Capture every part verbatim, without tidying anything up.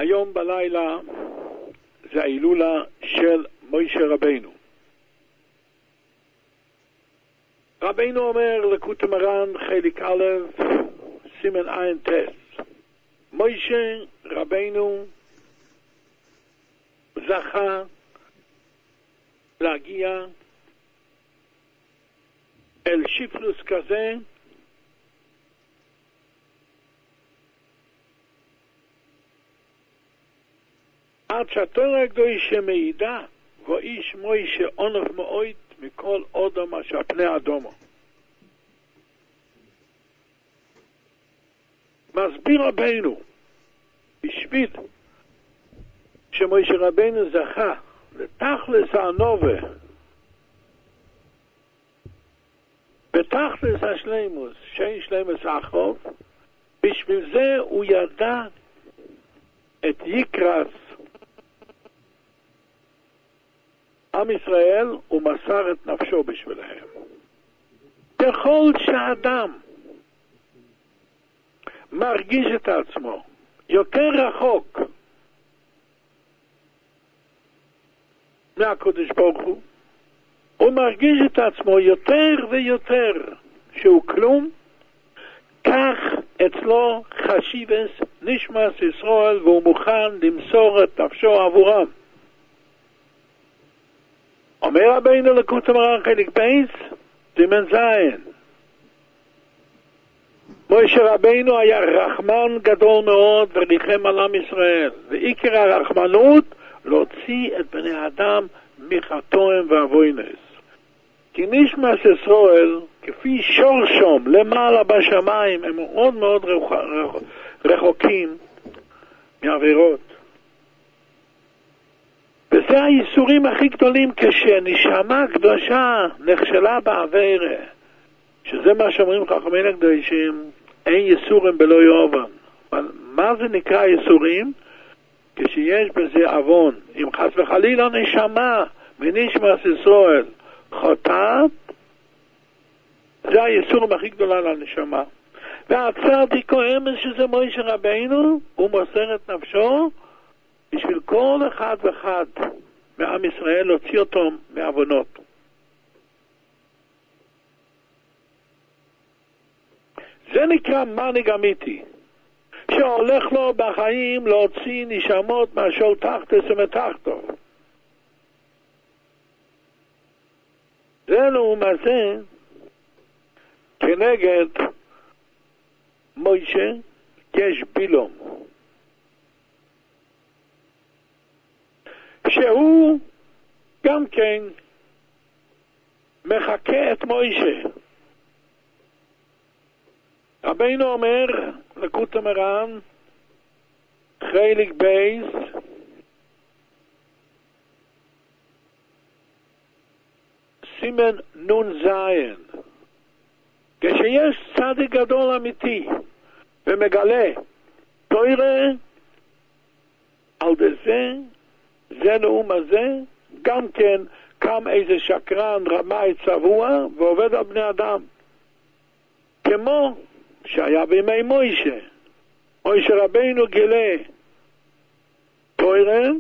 היום בלילה זה ההילולה של מוישה רבנו. רבנו אומר לקוטי מרן חלק א' סימן עין טס, מוישה רבנו זכה להגיע אל שיפלוס כזה עד שהתורה הקדושה מעידה ואיש מוישה עונב מאוד מכל אדם אשר פני אדומו. מסביר רבנו בשביל שמוישה רבנו זכה לתכלס הנובה בתכלס השלימוס שאין שלמוס אחרוב, בשביל זה הוא ידע את יקרס עם ישראל ומסר את נפשו בשבילהם. ככל שאדם מרגיש את עצמו יותר רחוק מהקדוש ברוך הוא, הוא מרגיש את עצמו יותר ויותר שהוא כלום, כך אצלו חשיבס נשמס ישראל והוא מוכן למסור את נפשו עבורם. אומר רבינו לקוטי מרן חלק בייס סימן זין, מוישה רבנו היה רחמן גדול מאוד וריחם על עם ישראל, ועיקר הרחמנות להוציא את בני האדם מחטאים ועווינס. כי נשמת ישראל כפי שורשום למעלה בשמיים הם מאוד מאוד רחוקים מעבירות, וזה הייסורים הכי גדולים כשנשמה קדושה נכשלה בעבירה, שזה מה שאומרים חכמים הקדושים, אין ייסורים בלא יאובן. אבל מה זה נקרא ייסורים? כשיש בזה עוון. אם חס וחלילה נשמה מנשמת ישראל חוטאת, זה הייסורים הכי גדולה לנשמה. והצדיק האמס שזה מוישה רבנו, הוא מוסר את נפשו בשביל כל אחד ואחד מעם ישראל להוציא אותו מעוונות. זה נקרא מנהיג אמיתי, שהולך לו בחיים להוציא נשמות מהשול תחתס ומתחתו. זה לעומת זה כנגד מוישה יש בילום, שהוא גם כן מחכה את מוישה. רבינו אומר לקוטי מרן חלק בייס סימן נון זין, כשיש צדיק גדול אמיתי ומגלה תורה על זה, זה נאום הזה, גם כן קם איזה שקרן רמאי צבוע ועובד על בני אדם, כמו שהיה בימי מוישה. מוישה רבנו גילה תורה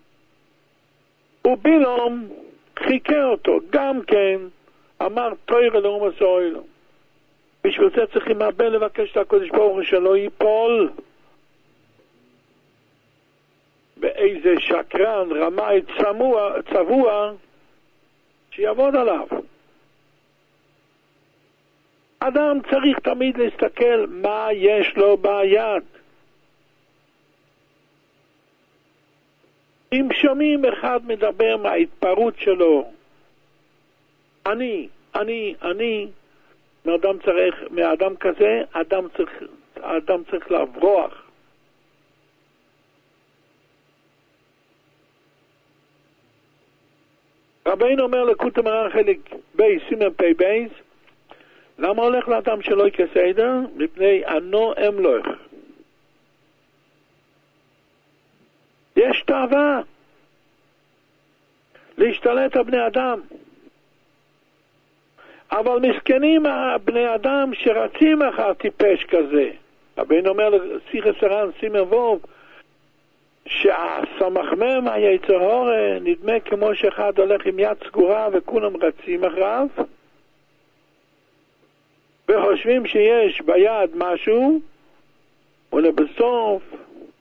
ובילום חיכה אותו, גם כן אמר תורה לאום הסוהל. בשביל זה צריכים הרבה לבקש את הקדוש ברוך הוא שלא ייפול באיזה שקרן רמאי צבוע, צבוע שיעבוד עליו. אדם צריך תמיד להסתכל מה יש לו ביד. אם שומעים אחד מדבר מההתפרעות שלו, אני, אני, אני, מאדם צריך, מאדם כזה, אדם צריך, אדם צריך לברוח. רבינו אומר לקוטי מרן חלק בייס סימן פי בייס, למה הולך לאדם שלא כסדר? מפני אנו אמלוך. יש תאווה להשתלט על בני אדם, אבל מסכנים הבני אדם שרצים אחר טיפש כזה. רבינו אומר לשיחס הר"ן סימן ווב, שהסמ"ם היצר הורה נדמה כמו שאחד הולך עם יד סגורה וכולם רצים אחריו וחושבים שיש ביד משהו, ולבסוף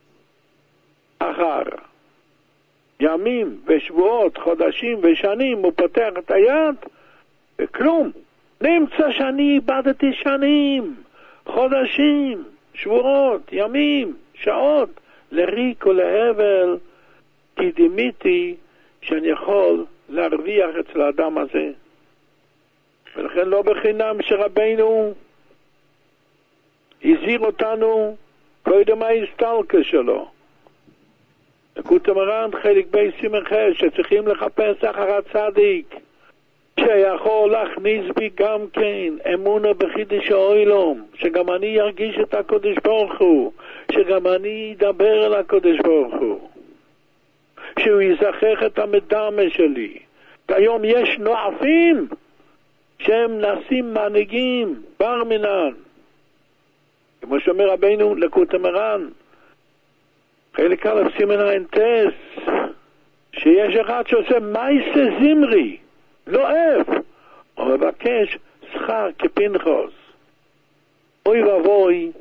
אחר ימים ושבועות, חודשים ושנים הוא פותח את היד וכלום. נמצא שאני איבדתי שנים, חודשים, שבועות, ימים, שעות לריק ולהבל, כי דימיתי שאני יכול להרוויח אצל האדם הזה. ולכן לא בחינם שרבינו הזהיר אותנו קודם ההסתלקה שלו. לקוטי מרן חלק בי סימן חש שצריכים לחפש אחר הצדיק שיכול להכניס בי גם כן אמונה בחידש האוילום, שגם אני ארגיש את הקודש ברוך הוא, שגם אני אדבר אל הקודש ברוך הוא, שהוא יזכח את המדמה שלי. כיום יש נועפים שהם נעשים מנהיגים בר מינן, כמו שאומר רבינו לקוטי מרן חלק א' סימן האינטס, שיש אחד שעושה מייסה זמרי לא אף, הוא מבקש שכר כפנחס. אוי ואבוי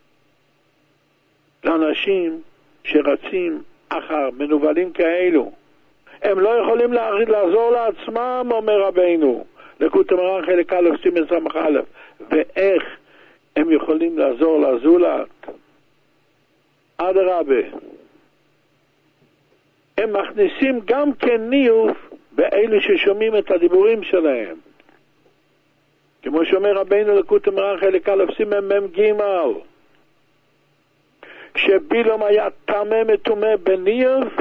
לאנשים שרצים אחר מנובלים כאלו, הם לא יכולים לעזור לעצמם, אומר רבינו לקוטי מרן חלק א' סימן סמך א', ואיך הם יכולים לעזור לזולת? אדרבה, הם מכניסים גם כן ניוף באלה ששומעים את הדיבורים שלהם, כמו שאומר רבינו לקוטי מרן חלק א' סימן מם ג', שבילום היה טמא מטומא בניוף,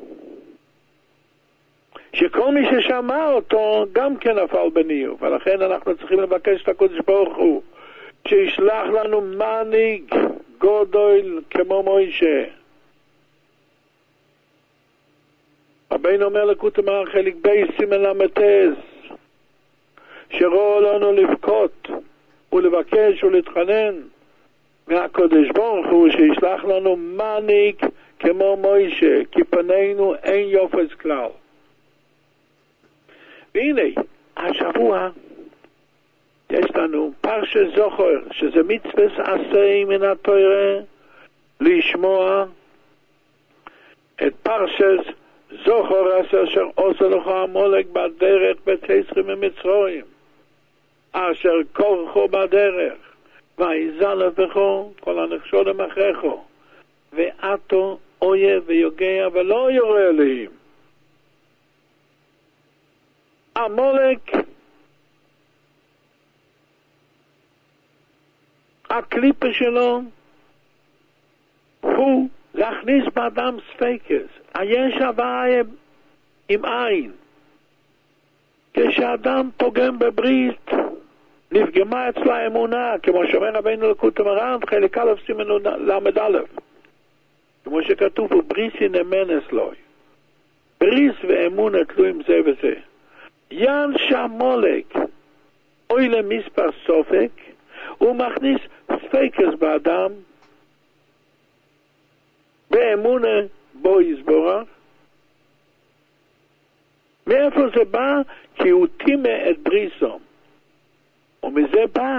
שכל מי ששמע אותו גם כן נפל בניוף. ולכן אנחנו צריכים לבקש את הקודש ברוך הוא שישלח לנו מנהיג גדול כמו מוישה. רבינו אומר לקוטי מרן חלק בי סימן למתס, שרואו לנו לבכות ולבקש ולהתחנן מהקודש ברוך הוא שישלח לנו מנהיג כמו מוישה, כי פנינו אין יופס כלל. והנה השבוע יש לנו פרשת זוכר, שזה מצוות עשה מן התורה, לשמוע את פרשת זוכר אשר עושה לך עמלק בדרך בתעשרים ממצרים, אשר כורחו בדרך ויזל בכו כל הנחשולים אחריכו, ואתו אויב ויוגע ולא יורה אלוהים. עמלק הקליפה שלו הוא להכניס באדם ספקס, היש הוויה עם עין. כשאדם פוגם בברית נפגמה אצלו האמונה, כמו שאומר רבינו לקוטי מרן חלק א' סימן למד א', כמו שכתוב בריסי נאמנס לוי, בריס ואמונה תלויים זה וזה. יען שעמלק אוי למספר סופק, הוא מכניס ספקס באדם באמונה בו יסבורך. מאיפה זה בא? כי הוא טימא את בריסו, ומזה בא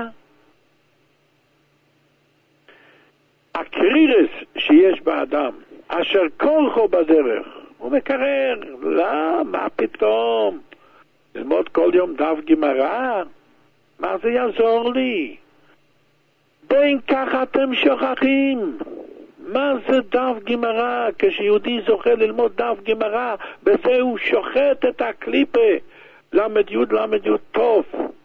הקרירס שיש באדם, אשר כורחו בדרך. הוא מקרר, לא, מה פתאום ללמוד כל יום דף גמרא, מה זה יעזור לי? בין כך אתם שוכחים מה זה דף גמרא. כשיהודי זוכה ללמוד דף גמרא, בזה הוא שוחט את הקליפה למד יוד למד יוד טוב,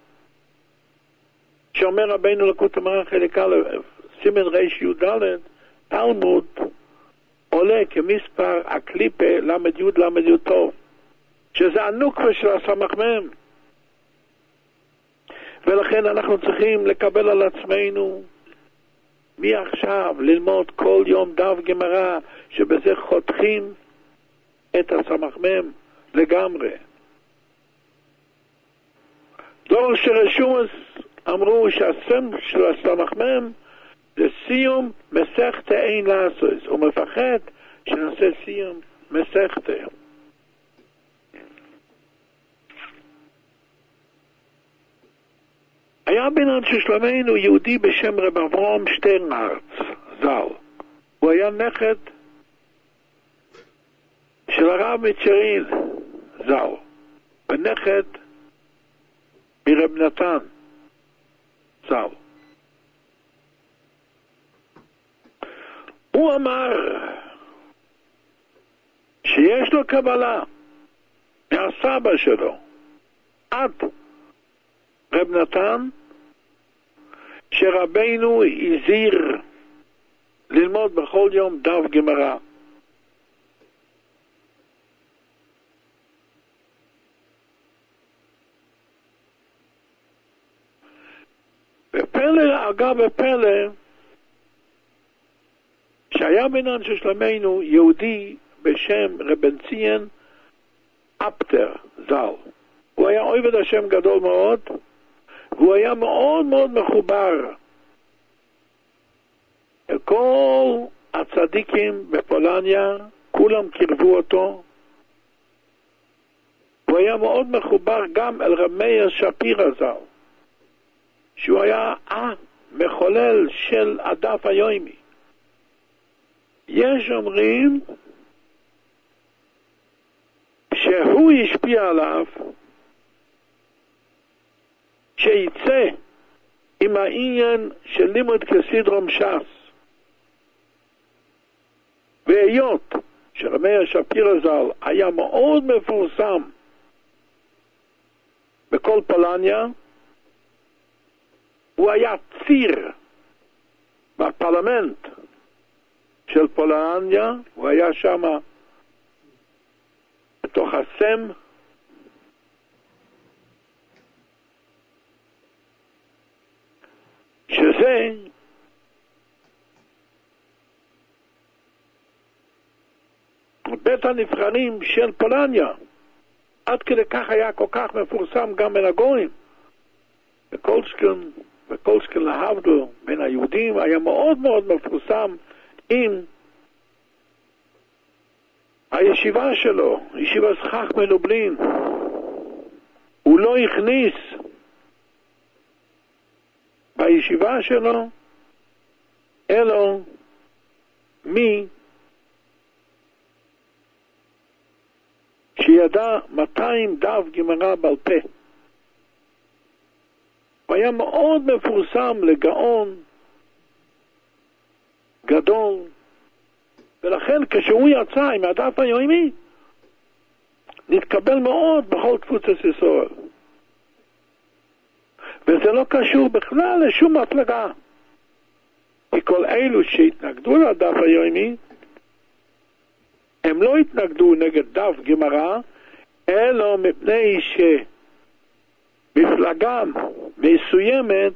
שאומר רבינו לקוטי מרן חלק א' סימן ריש יוד ד', תלמוד עולה כמספר הקליפה למד יוד למד יוד טוב, שזה הנוקבה של הסמ"ם. ולכן אנחנו צריכים לקבל על עצמנו מעכשיו ללמוד כל יום דף גמרא, שבזה חותכים את הסמ"ם לגמרי. דור שרשומס אמרו שהסם של הסמ"ם זה סיום מסכת אין לעשות, הוא מפחד שנעשה זה סיום מסכתה. היה בינן של שלומנו יהודי בשם רב אברהם שטרנהרץ ז"ל. הוא היה נכד של הרב מצ'ריל ז"ל, ונכד מרב נתן ז"ל. הוא אמר שיש לו קבלה מהסבא שלו עד רב נתן, שרבנו הזהיר ללמוד בכל יום דף גמרא. ופלא, אגב ופלא, שהיה בינן של שלומנו יהודי בשם רבן ציון אפטר ז"ל. הוא היה עובד השם גדול מאוד, והוא היה מאוד מאוד מחובר כל הצדיקים בפולניה, כולם קרבו אותו. הוא היה מאוד מחובר גם אל רב מאיר שפירא ז"ל, שהוא היה המחולל של הדף היומי. יש אומרים שהוא השפיע עליו שיצא עם העניין של לימוד כסדרום ש"ס, והיות שרב מאיר שפירא ז"ל היה מאוד מפורסם בכל פולניה, הוא היה ציר בפרלמנט של פולניה, הוא היה שם בתוך הסם, שזה בית הנבחרים של פולניה. עד כדי כך היה כל כך מפורסם גם בין הגויים. וקולסקן, וקולסקן להבדל בין היהודים היה מאוד מאוד מפורסם עם הישיבה שלו, ישיבת חכמי לובלין. הוא לא הכניס בישיבה שלו אלו מי שידע מאתיים דף גמרא בעל פה. הוא היה מאוד מפורסם לגאון גדול, ולכן כשהוא יצא עם הדף היומי נתקבל מאוד בכל קבוצת ישראל, וזה לא קשור בכלל לשום מפלגה, כי כל אלו שהתנגדו לדף היומי הם לא התנגדו נגד דף גמרא, אלא מפני שמפלגה מסוימת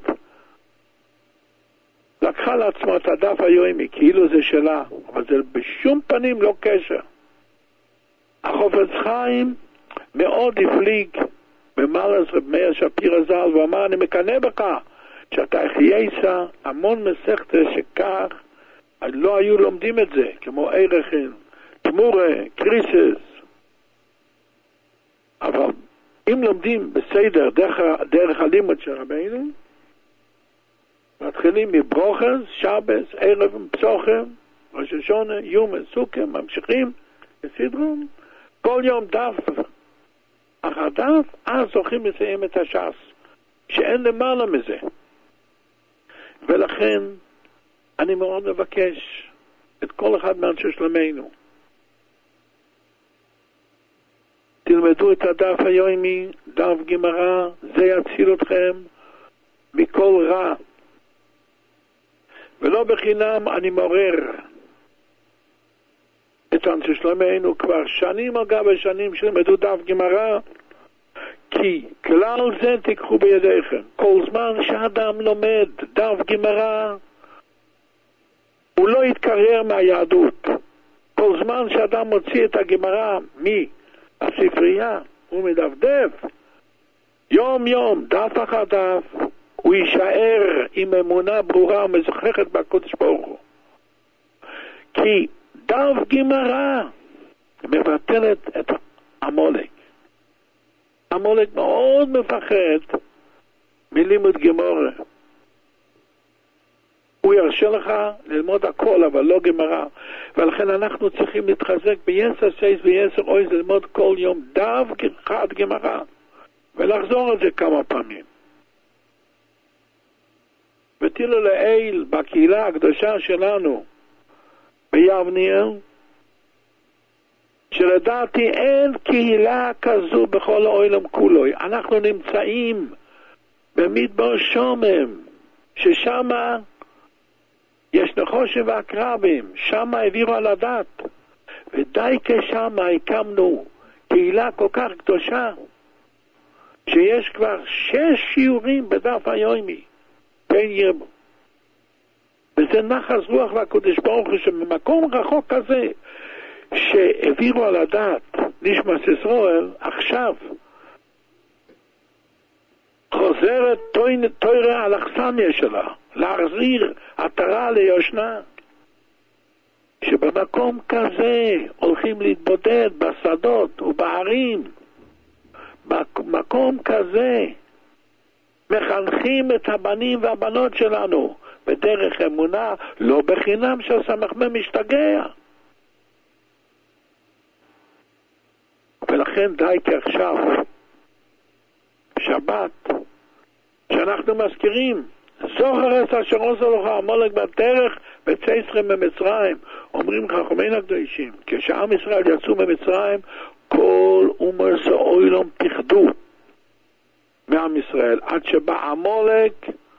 לקחה לעצמה את הדף היומי כאילו זה שלה, אבל זה בשום פנים לא קשר. החפץ חיים מאוד הפליג במעלת רב מאיר שפירא ז"ל ואמר, אני מקנא בך שאתה החייסת המון מסכתא שכך לא היו לומדים את זה, כמו ערכין, תמורה, קריסס. אבל אם לומדים בסדר דרך, דרך הלימוד של רבינו, מתחילים מברוכס, שבס, ערב, פסוחם, ראש השונה, יום, סוכם, ממשיכים בסדרום, כל יום דף אחר דף, אז זוכים לסיים את הש"ס, שאין למעלה מזה. ולכן אני מאוד מבקש את כל אחד מאנשי שלומנו, תלמדו את הדף היומי, דף גמרא, זה יציל אתכם מכל רע. ולא בחינם אני מעורר את אנשי שלומנו כבר שנים על גבי שנים שלמדו דף גמרא, כי כלל זה תיקחו בידיכם. כל זמן שאדם לומד דף גמרא הוא לא יתקרר מהיהדות. כל זמן שאדם מוציא את הגמרא מהספרייה הוא מדפדף יום יום דף אחר דף, הוא יישאר עם אמונה ברורה ומזכחת בקודש ברוך הוא. כי דף גמרא מבטלת את עמלק. עמלק מאוד מפחד מלימוד גמרא. הוא ירשה לך ללמוד הכל, אבל לא גמרא. ולכן אנחנו צריכים להתחזק ביסר שש ויסר אוי, ללמוד כל יום דף אחד גמרא. ולחזור על זה כמה פעמים. ותילו לאל בקהילה הקדושה שלנו ביבניאל, שלדעתי אין קהילה כזו בכל העולם כולו. אנחנו נמצאים במדבר שומם, ששם יש נחושים ועקרבים, שם העבירו על הדת, ודי כשם הקמנו קהילה כל כך קדושה, שיש כבר שש שיעורים בדף היומי, בין ירבו. וזה נחס רוח לקדוש ברוך הוא, שבמקום רחוק כזה, שהעבירו על הדת נשמת ישראל, עכשיו חוזרת תורה על אכסניה שלה, להחזיר עטרה ליושנה. שבמקום כזה הולכים להתבודד בשדות ובערים, במקום כזה מחנכים את הבנים והבנות שלנו בדרך אמונה, לא בחינם שהסמ"ם משתגע. ולכן די כעכשיו שבת שאנחנו מזכירים זוכר את אשר עשה לך עמלק בדרך בצאתכם ממצרים. אומרים חכמינו הקדושים, כשעם ישראל יצאו ממצרים, כל אומות העולם פחדו מעם ישראל, עד שבא עמלק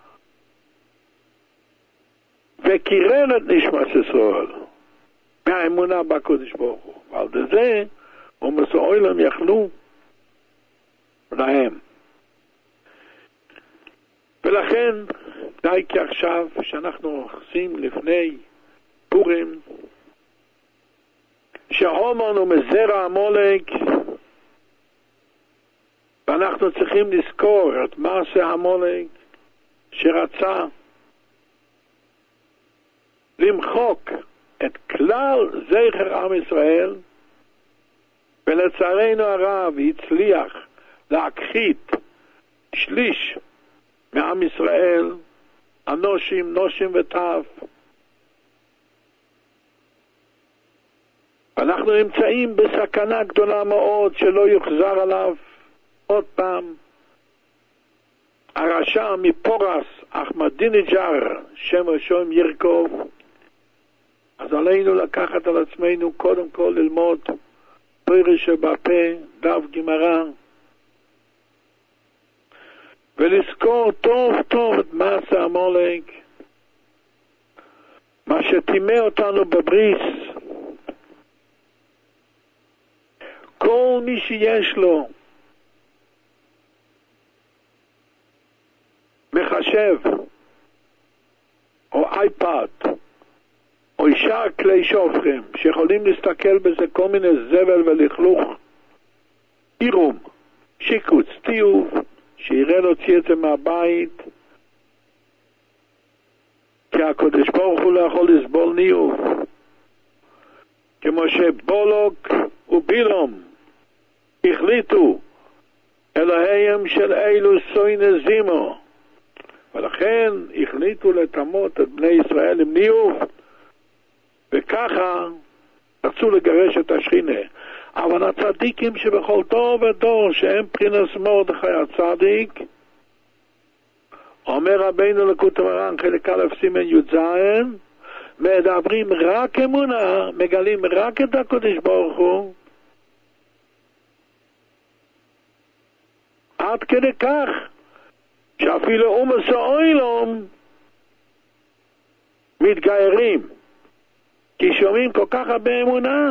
וקירר את נשמת ישראל מהאמונה בקדוש ברוך הוא, ועל זה אומות העולם יכלו להם. ולכן די כעכשיו שאנחנו עושים לפני פורים, שהומן הוא מזרע עמלק, ואנחנו צריכים לזכור את מעשה עמלק שרצה למחוק את כלל זכר עם ישראל, ולצערנו הרב הצליח להכחית שליש מעם ישראל, אנושים, נושים וטף. אנחנו נמצאים בסכנה גדולה מאוד שלא יוחזר עליו עוד פעם הרשע מפורס אחמדינג'אר, שם השם ירקוב. אז עלינו לקחת על עצמנו קודם כל ללמוד תורה שבפה, דף גמרא, ולזכור טוב טוב את מעשה עמלק, מה שטימא אותנו בבריס. כל מי שיש לו מחשב או אייפד או שאר כלי שופכים שיכולים להסתכל בזה כל מיני זבל ולכלוך, עירום, שיקוץ, טיוב, שיראה להוציא את זה מהבית, כי הקדוש ברוך הוא לא יכול לסבול ניאוף, כמו שבולוק ובילום החליטו אלוהיהם של אלו סויני זימו, ולכן החליטו לטמות את בני ישראל עם ניאוף, וככה רצו לגרש את השכינה. אבל הצדיקים שבכל דור ודור שהם מבחינת מרדכי הצדיק, אומר רבינו לקוטי מרן חלק א' סימן י"ז, מדברים רק אמונה, מגלים רק את הקדוש ברוך הוא, עד כדי כך שאפילו אומות העולם מתגיירים, כי שומעים כל כך הרבה אמונה,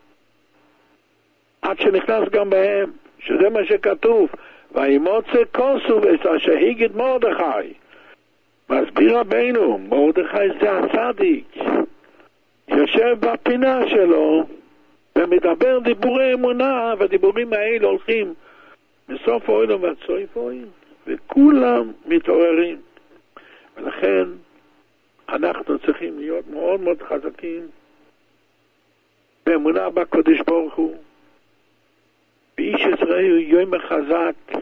עד שנכנס גם בהם, שזה מה שכתוב, וימוצא כוסו ואת שהיגד מרדכי. מסביר רבינו, מרדכי זה הצדיק, יושב בפינה שלו ומדבר דיבורי אמונה, והדיבורים האלה הולכים מסוף העולם ועד סוף העולם, וכולם מתעוררים. ולכן אנחנו צריכים להיות מאוד מאוד חזקים באמונה בקדוש ברוך הוא, ואיש ישראל יום חזק.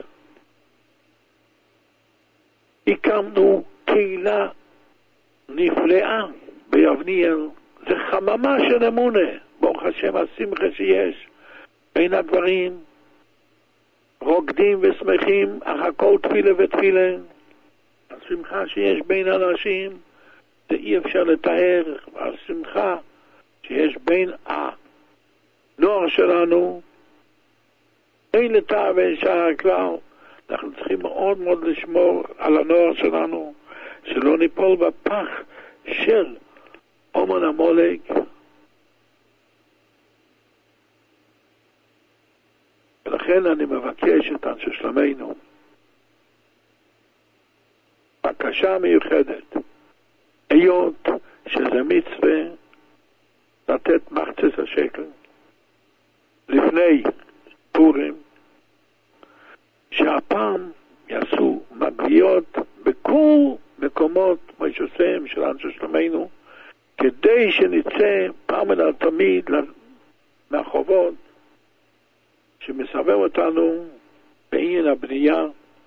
הקמנו קהילה נפלאה ביבניאל, זה חממה של אמונה, ברוך השם השמחה שיש בין הדברים, רוקדים ושמחים, אך הכל תפילה ותפילה. השמחה שיש בין אנשים זה אי אפשר לתאר, והשמחה שיש בין הנוער שלנו אין לתאר ואין שער כלל. אנחנו צריכים מאוד מאוד לשמור על הנוער שלנו, שלא ניפול בפח של אומן המולג. ולכן אני מבקש את אנשי שלמנו, בקשה מיוחדת, היות שזה מצווה לתת מחצית השקל לפני פורים, שהפעם יעשו מגביות בכל מקומות מישוסים של אנשי שלמנו, כדי שנצא פעם אל תמיד מהחובות שמסבב אותנו בעניין הבנייה,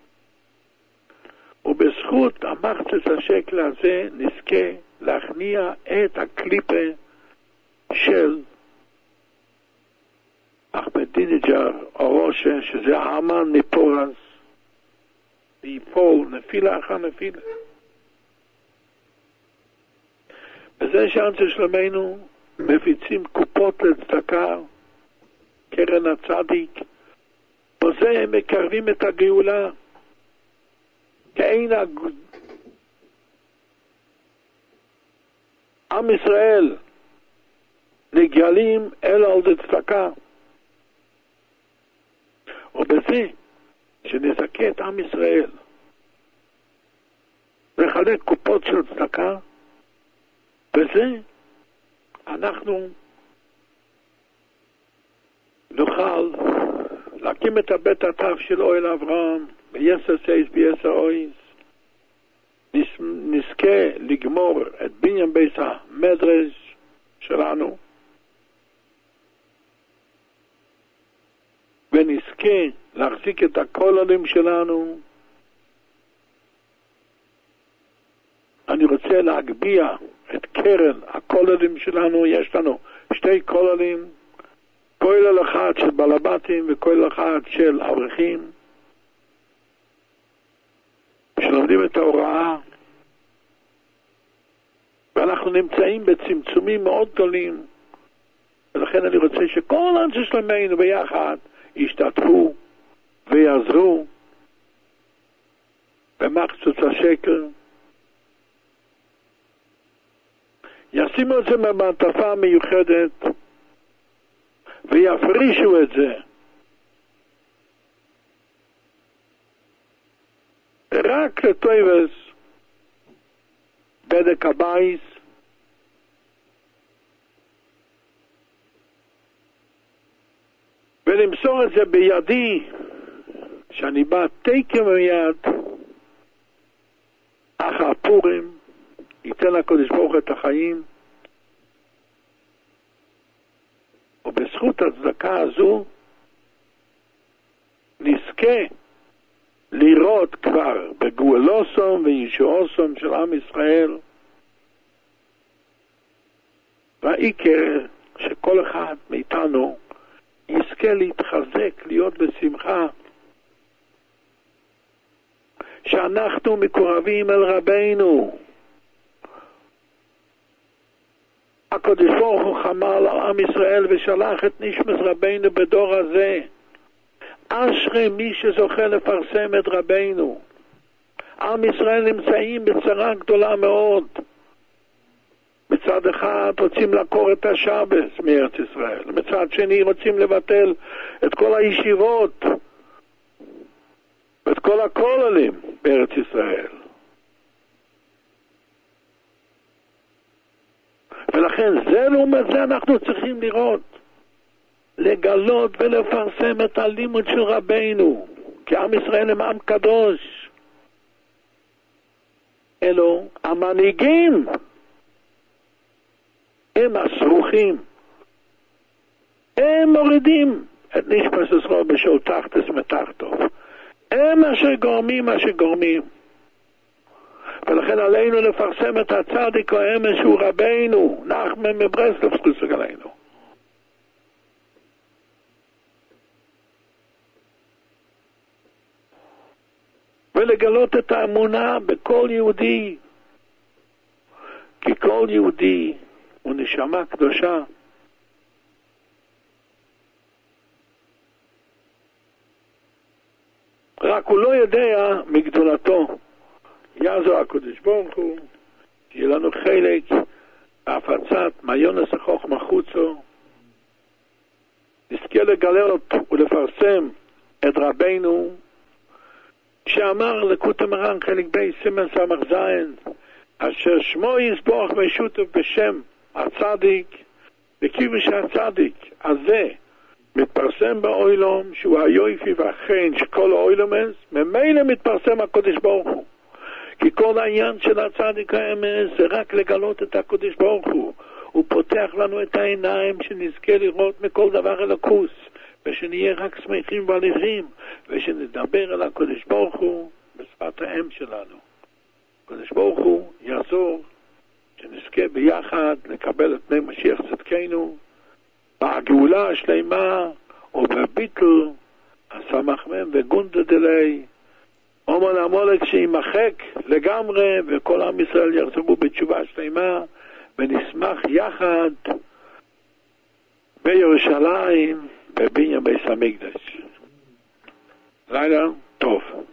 ובזכות המחצית השקל הזה נזכה להכניע את הקליפה של אחמדינג'ר או ראשה, שזה האמן מפורס, ויפול נפילה אחר נפילה. בזה שאנשי שלמנו מפיצים קופות לצדקה, קרן הצדיק, בזה הם מקרבים את הגאולה, כאין הג... עם ישראל נגלים אלו על צדקה, ובזה שנזכה את עם ישראל לחלק קופות של צדקה, בזה אנחנו נוכל להקים את הבית התף של אוהל אברהם ביסר סייס ביסר אויז, נזכה לגמור את בניין בית המדרש שלנו, ונזכה להחזיק את הכוללים שלנו. אני רוצה להגביה את קרן הכוללים שלנו. יש לנו שתי כוללים, כולל אחד של בלבטים וכולל אחד של אברכים שלומדים את ההוראה, ואנחנו נמצאים בצמצומים מאוד גדולים, ולכן אני רוצה שכל אנשי שלמנו ביחד ישתתפו ויעזרו במחצית השקל, ישימו את זה במעטפה מיוחדת ויפרישו את זה רק לטויבס בדק הבייס, ולמסור את זה בידי, שאני בא תקם מיד אחר פורים, ייתן לקדוש ברוך את החיים, ובזכות הצדקה הזו נזכה לראות כבר בגאולוסום וישועוסום של עם ישראל, והעיקר שכל אחד מאיתנו יזכה להתחזק, להיות בשמחה, שאנחנו מקורבים אל רבינו. הקדוש ברוך הוא חמל על עם ישראל ושלח את נשמת רבינו בדור הזה. אשרי מי שזוכה לפרסם את רבינו. עם ישראל נמצאים בצרה גדולה מאוד. מצד אחד רוצים לעקור את השבס מארץ ישראל, מצד שני רוצים לבטל את כל הישיבות ואת כל הכוללים בארץ ישראל. ולכן זה לעומת זה אנחנו צריכים לראות, לגלות ולפרסם את הלימוד של רבינו, כי עם ישראל הם עם קדוש. אלו המנהיגים הם הסרוכים מורידים את נשמת ישראל בשול תחתס מתחתוב. הם אשר גורמים אשר גורמים. ולכן עלינו לפרסם את הצדיק האמס שהוא רבינו, נחמן מברסלב זכות עלינו. ולגלות את האמונה בכל יהודי, כי כל יהודי הוא נשמה קדושה. רק הוא לא יודע מגדולתו. יעזור הקדוש ברוך הוא, שיהיה לנו חלק בהפצת מעיונס החוכמה חוצו, נזכה לגלות ולפרסם את רבינו, שאמר לקוטי מרן חלק בי סימן סמך זין, אשר שמו יסבוך וישותף בשם הצדיק, וכיוון שהצדיק הזה מתפרסם באוילום, שהוא היופי והחן שכל האוילומס, ממילא מתפרסם הקדוש ברוך הוא. כי כל העניין של הצדיק האמס זה רק לגלות את הקדוש ברוך הוא. הוא פותח לנו את העיניים שנזכה לראות מכל דבר אלוקוס, ושנהיה רק שמחים ועליבים, ושנדבר על הקדוש ברוך הוא בשפת האם שלנו. הקדוש ברוך הוא יעזור שנזכה ביחד לקבל את פני משיח צדקנו, בגאולה השלימה ובביטל הסמך מהם וגונדה דלי, אומן המולק שימחק לגמרי, וכל עם ישראל יחזרו בתשובה שלמה, ונשמח יחד בירושלים בבניין בית המקדש. לילה טוב.